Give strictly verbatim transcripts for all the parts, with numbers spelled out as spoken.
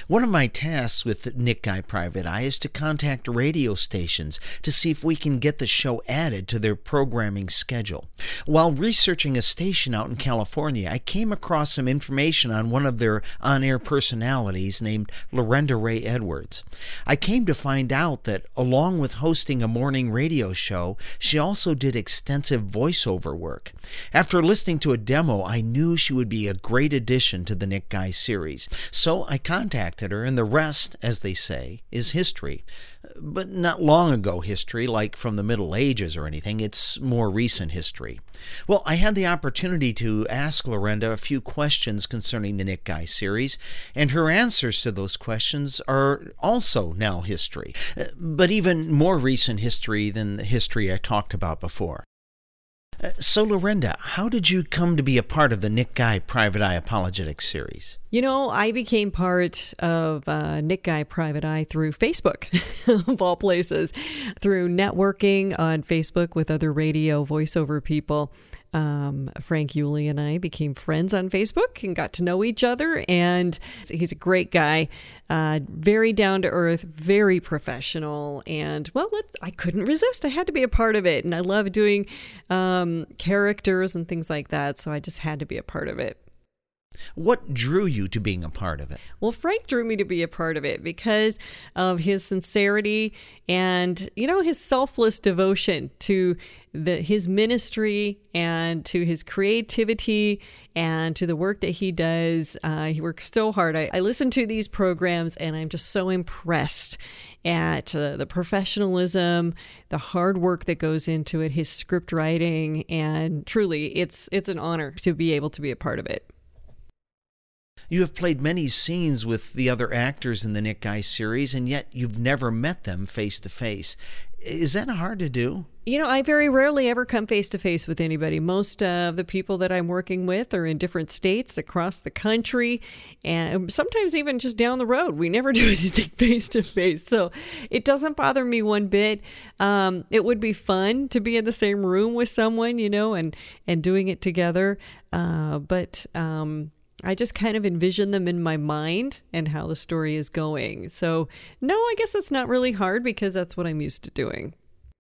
One of my tasks with Nick Guy Private Eye is to contact radio stations to see if we can get the show added to their programming schedule. While researching a station out in California, I came across some information on one of their on-air personalities named Lorenda Ray Edwards. I came to find out that along with hosting a morning radio show, she also did extensive voiceover work. After listening to a demo, I knew she would be a great addition to the Nick Guy series. So I contacted her, and the rest, as they say, is history. But not long ago history, like from the Middle Ages or anything. It's more recent history. Well, I had the opportunity to ask Lorenda a few questions concerning the Nick Guy series, and her answers to those questions are also now history, but even more recent history than the history I talked about before. So, Lorenda, how did you come to be a part of the Nick Guy Private Eye Apologetics series? You know, I became part of uh, Nick Guy Private Eye through Facebook, of all places, through networking on Facebook with other radio voiceover people. Um, Frank Yulee and I became friends on Facebook and got to know each other, and he's a great guy, uh, very down to earth, very professional, and well, let, I couldn't resist. I had to be a part of it, and I love doing um, characters and things like that, so I just had to be a part of it. What drew you to being a part of it? Well, Frank drew me to be a part of it because of his sincerity and, you know, his selfless devotion to the, his ministry and to his creativity and to the work that he does. Uh, he works so hard. I, I listen to these programs and I'm just so impressed at uh, the professionalism, the hard work that goes into it, his script writing, and truly, it's it's an honor to be able to be a part of it. You have played many scenes with the other actors in the Nick Guy series, and yet you've never met them face to face. Is that hard to do? You know, I very rarely ever come face to face with anybody. Most of the people that I'm working with are in different states across the country, and sometimes even just down the road. We never do anything face to face, so it doesn't bother me one bit. Um, it would be fun to be in the same room with someone, you know, and and doing it together. Uh, but um, I just kind of envision them in my mind and how the story is going. So, no, I guess it's not really hard because that's what I'm used to doing.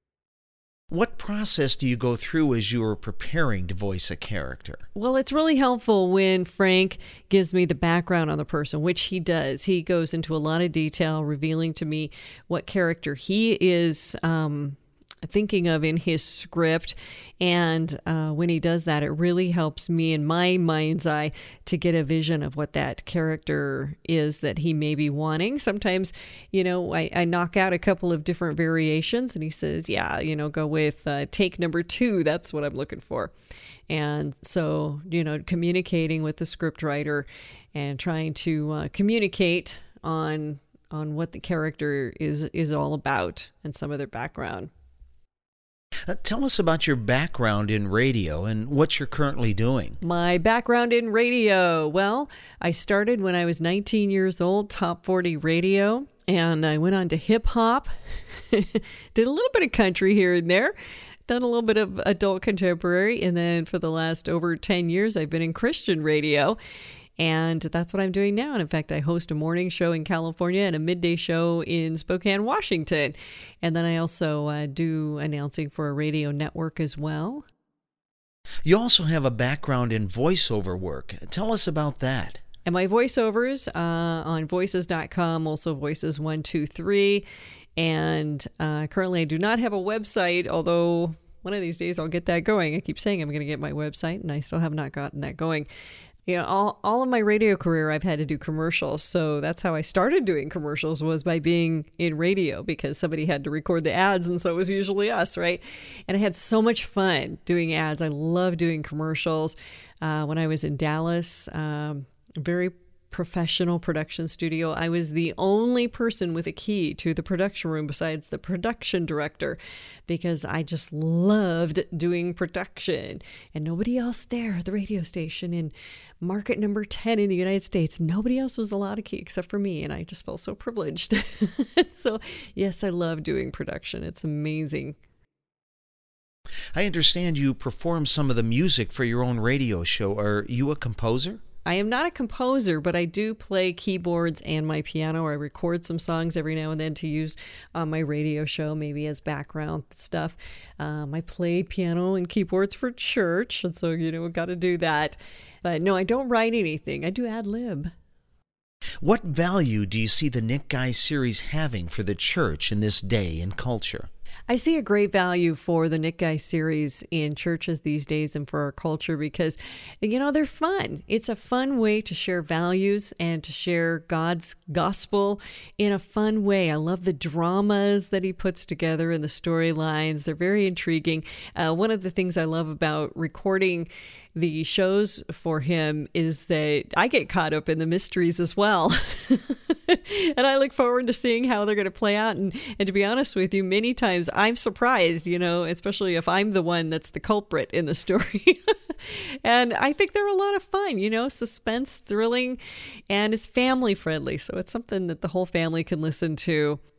What process do you go through as you are preparing to voice a character? Well, it's really helpful when Frank gives me the background on the person, which he does. He goes into a lot of detail, revealing to me what character he is um, thinking of in his script. And uh, when he does that, it really helps me in my mind's eye to get a vision of what that character is that he may be wanting. Sometimes, you know, I, I knock out a couple of different variations and he says, yeah, you know, go with uh, take number two. That's what I'm looking for. And so, you know, communicating with the script writer and trying to uh, communicate on on what the character is is all about and some of their background. Uh, tell us about your background in radio and what you're currently doing. My background in radio. Well, I started when I was nineteen years old, Top forty radio, and I went on to hip hop, did a little bit of country here and there, done a little bit of adult contemporary, and then for the last over ten years, I've been in Christian radio. And that's what I'm doing now. And in fact, I host a morning show in California and a midday show in Spokane, Washington. And then I also uh, do announcing for a radio network as well. You also have a background in voiceover work. Tell us about that. And my voiceovers uh, on voices dot com, also Voices one two three. And uh, currently I do not have a website, although one of these days I'll get that going. I keep saying I'm going to get my website, and I still have not gotten that going. You know, all, all of my radio career, I've had to do commercials. So that's how I started doing commercials, was by being in radio, because somebody had to record the ads. And so it was usually us, right? And I had so much fun doing ads. I love doing commercials. Uh, when I was in Dallas, um, very professional production studio. I was the only person with a key to the production room besides the production director, because I just loved doing production, and nobody else there at the radio station in market number ten in the United States, nobody else was allowed a key except for me, and I just felt so privileged. So yes, I love doing production. It's amazing. I understand you perform some of the music for your own radio show. Are you a composer? I am not a composer, but I do play keyboards and my piano. I record some songs every now and then to use on my radio show, maybe as background stuff. Um, I play piano and keyboards for church, and so, you know, got to do that. But no, I don't write anything. I do ad lib. What value do you see the Nick Guy series having for the church in this day and culture? I see a great value for the Nick Guy series in churches these days and for our culture because, you know, they're fun. It's a fun way to share values and to share God's gospel in a fun way. I love the dramas that he puts together and the storylines. They're very intriguing. Uh, one of the things I love about recording the shows for him is that I get caught up in the mysteries as well. And I look forward to seeing how they're going to play out. And, and to be honest with you, many times I'm surprised, you know, especially if I'm the one that's the culprit in the story. And I think they're a lot of fun, you know, suspense, thrilling, and it's family friendly. So it's something that the whole family can listen to